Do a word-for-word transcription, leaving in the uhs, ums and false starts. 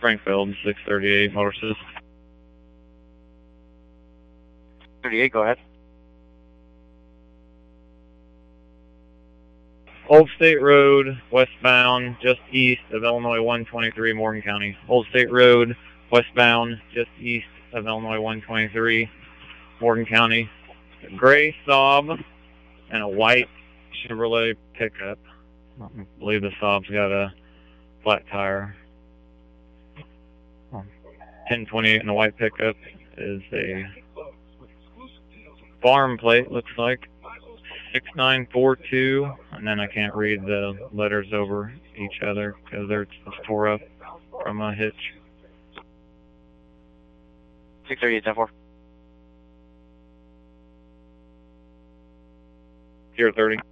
Frankfield, six thirty-eight, horses. thirty-eight, go ahead. Old State Road, westbound, just east of Illinois one twenty-three, Morgan County. Old State Road, westbound, just east of Illinois one twenty-three, Morgan County. A gray Saab and a white Chevrolet pickup. I believe the Saab's got a flat tire. ten twenty-eight and the white pickup is a farm plate, looks like. six nine four two, and then I can't read the letters over each other because they're tore up from a hitch. six thirty-eight, ten four. Here thirty.